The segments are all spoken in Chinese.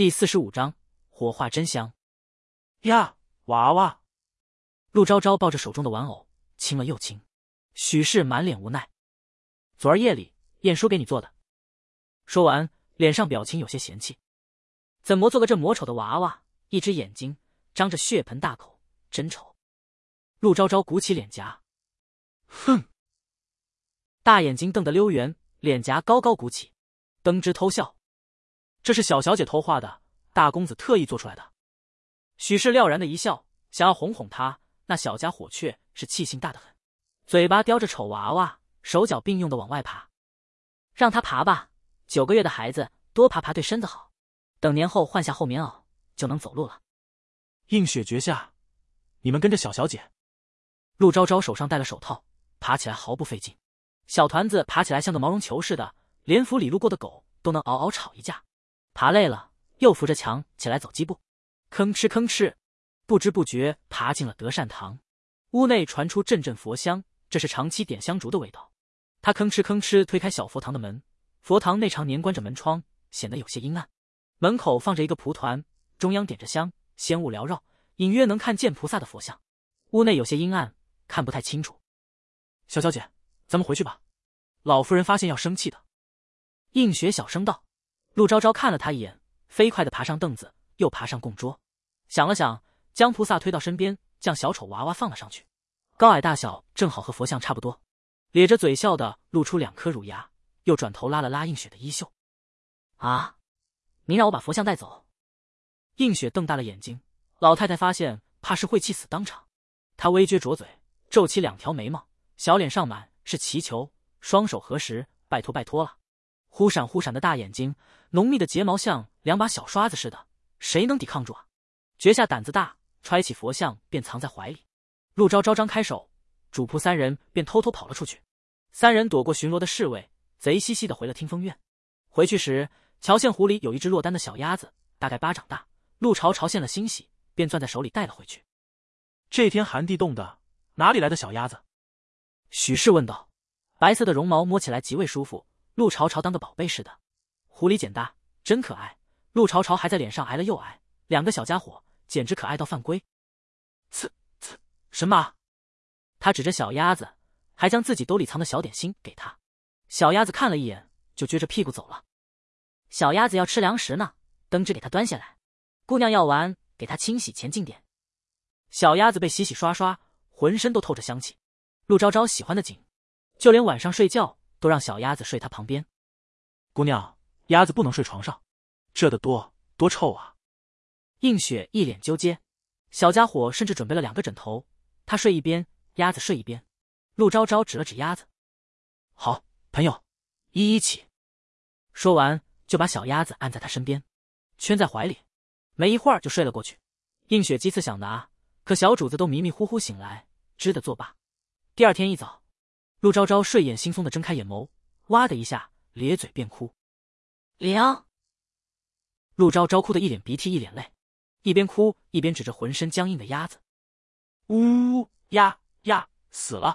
第45章火化真香。 呀，娃娃！ 陆昭昭抱着手中的玩偶，亲了又亲。许氏满脸无奈：“昨儿夜里晏叔给你做的。”说完，脸上表情有些嫌弃：“怎么做个这魔丑的娃娃？一只眼睛张着血盆大口，真丑。”陆昭昭鼓起脸颊， 哼， 大眼睛瞪得溜圆，脸颊高高鼓起，登之偷笑：“这是小小姐偷画的，大公子特意做出来的。”许氏料然的一笑，想要哄哄他，那小家伙却是气性大得很，嘴巴叼着丑娃娃，手脚并用的往外爬。让他爬吧，9个月的孩子多爬爬对身子好，等年后换下厚棉袄就能走路了。 映雪诀下，你们跟着小小姐。 陆昭昭手上戴了手套，爬起来毫不费劲。小团子爬起来像个毛绒球似的，连扶里路过的狗都能嗷嗷吵一架。爬累了，又扶着墙起来走几步，吭哧吭哧，不知不觉爬进了德善堂。屋内传出阵阵佛香，这是长期点香烛的味道。他吭哧吭哧推开小佛堂的门，佛堂内常年关着门窗，显得有些阴暗。门口放着一个蒲团，中央点着香，仙雾缭绕，隐约能看见菩萨的佛像。屋内有些阴暗，看不太清楚。 小小姐，咱们回去吧，老夫人发现要生气的。 映雪小声道。陆昭昭看了他一眼，飞快地爬上凳子，又爬上供桌，想了想，将菩萨推到身边，将小丑娃娃放了上去，高矮大小正好和佛像差不多，咧着嘴笑的露出2颗乳牙，又转头拉了拉映雪的衣袖：“啊，您让我把佛像带走？”映雪瞪大了眼睛，老太太发现怕是会气死当场。她微撅着嘴，皱起2条眉毛，小脸上满是祈求，双手合十：“拜托拜托了。”忽闪忽闪的大眼睛，浓密的睫毛像2把小刷子似的，谁能抵抗住啊？觉下胆子大，揣起佛像便藏在怀里。陆昭昭张开手，主仆3人便偷偷跑了出去。3人躲过巡逻的侍卫，贼兮兮的回了听风院。回去时，乔县湖里有一只落单的小鸭子，大概巴掌大。陆朝朝现了欣喜，便攥在手里带了回去。 这天寒地冻的，哪里来的小鸭子？ 许氏问道。白色的绒毛摸起来极为舒服，陆朝朝当个宝贝似的。狐狸简大，真可爱。陆朝朝还在脸上挨了又挨，2个小家伙简直可爱到犯规。 什么？ 他指着小鸭子，还将自己兜里藏的小点心给他。小鸭子看了一眼，就撅着屁股走了。小鸭子要吃粮食呢，登之给他端下来。姑娘要玩，给他清洗前进点。小鸭子被洗洗刷刷，浑身都透着香气。陆昭昭喜欢的紧，就连晚上睡觉都让小鸭子睡他旁边。 姑娘，鸭子不能睡床上，这的多臭啊！ 映雪一脸纠结，小家伙甚至准备了2个枕头，他睡一边，鸭子睡一边。陆昭昭指了指鸭子：“ 好，朋友，一起。” 说完就把小鸭子按在他身边，圈在怀里，没一会儿就睡了过去。映雪几次想拿，可小主子都迷迷糊糊醒来，只得作罢。第2天一早，陆昭昭睡眼惺忪的睁开眼眸，哇的一下咧嘴便哭。凉！陆昭昭哭得一脸鼻涕一脸泪，一边哭一边指着浑身僵硬的鸭子：“ 呜呀，死了！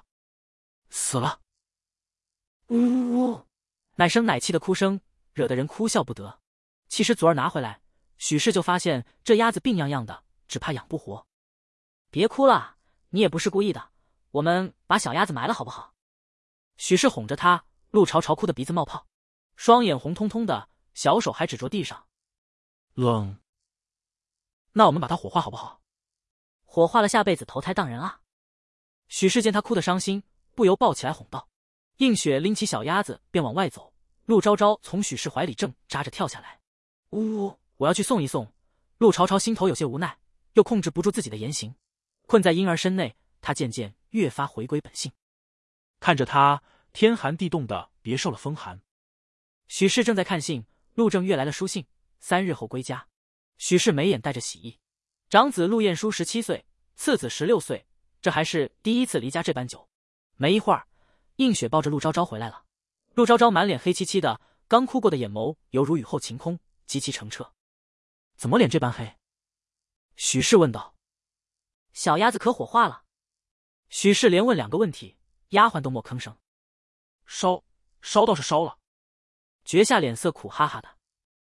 呜！”奶声奶气的哭声惹得人哭笑不得。其实昨儿拿回来，许氏就发现这鸭子病怏怏的，只怕养不活。别哭了，你也不是故意的，我们把小鸭子埋了好不好？许氏哄着他。陆朝朝哭得鼻子冒泡，双眼红彤彤的，小手还指着地上。 冷。那我们把它火化好不好？ 火化了下辈子投胎当人啊！许氏见他哭得伤心，不由抱起来哄道。映雪拎起小鸭子便往外走，陆昭昭从许氏怀里正扎着跳下来。呜，我要去送一送。陆朝朝心头有些无奈，又控制不住自己的言行，困在婴儿身内，他渐渐越发回归本性。 看着他天寒地冻的，别受了风寒。 许氏正在看信，陆正月来了书信，3日后归家。许氏眉眼带着喜意，长子陆晏书17岁，次子16岁，这还是第一次离家这般久。没一会儿，映雪抱着陆昭昭回来了。陆昭昭满脸黑漆漆的，刚哭过的眼眸犹如雨后晴空，极其澄澈。怎么脸这般黑？许氏问道。小鸭子可火化了？许氏连问2个问题，丫鬟都莫吭声。 烧倒是烧了。 觉下脸色苦哈哈的。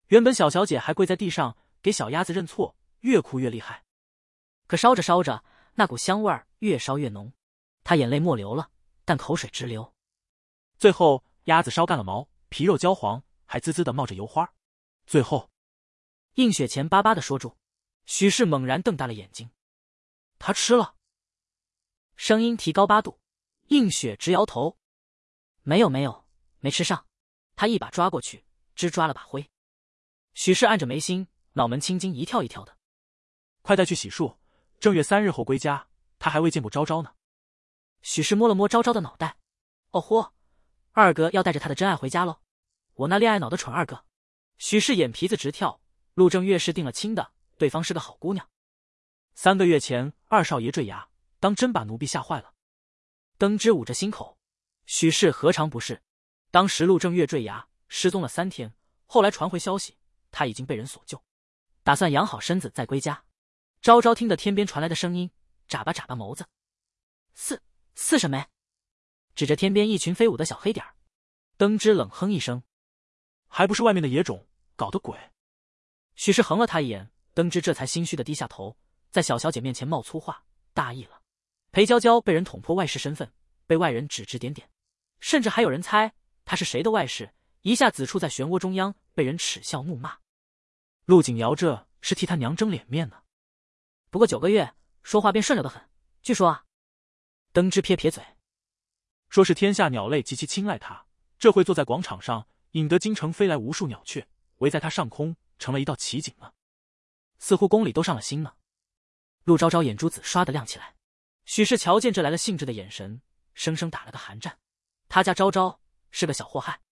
原本小小姐还跪在地上给小鸭子认错，越哭越厉害。可烧着烧着，那股香味儿越烧越浓，她眼泪莫流了，但口水直流。 最后鸭子烧干了毛，皮肉焦黄，还滋滋的冒着油花。最后， 映雪前巴巴的说住。许氏猛然瞪大了眼睛。他吃了。声音提高8度。映雪直摇头。没有，没吃上。他一把抓过去，只抓了把灰。许氏按着眉心，脑门青筋一跳一跳的。 快带去洗漱，正月3日后归家，他还未见过昭昭呢。 许氏摸了摸昭昭的脑袋。哦豁，二哥要带着他的真爱回家喽。我那恋爱脑的蠢二哥。许氏眼皮子直跳。陆正月是定了亲的，对方是个好姑娘。3个月前二少爷坠崖，当真把奴婢吓坏了。登之捂着心口。许氏何尝不是？当时陆正月坠崖失踪了3天，后来传回消息，他已经被人所救，打算养好身子再归家。昭昭听得天边传来的声音，眨巴眨巴眸子。四什么？指着天边一群飞舞的小黑点儿。登之冷哼一声， 还不是外面的野种搞的鬼。 许氏横了他一眼，登之这才心虚的低下头，在小小姐面前冒粗话，大意了。裴娇娇被人捅破外室身份，被外人指指点点，甚至还有人猜她是谁的外室，一下子处在漩涡中央，被人耻笑怒骂。陆景瑶这是替他娘争脸面呢。不过9个月，说话便顺溜得很。据说啊，登之撇撇嘴， 说是天下鸟类极其青睐他，这会坐在广场上，引得京城飞来无数鸟雀，围在他上空，成了一道奇景呢。 似乎宫里都上了心呢。陆昭昭眼珠子刷地亮起来。许氏瞧见这来了兴致的眼神，生生打了个寒战。他家昭昭是个小祸害。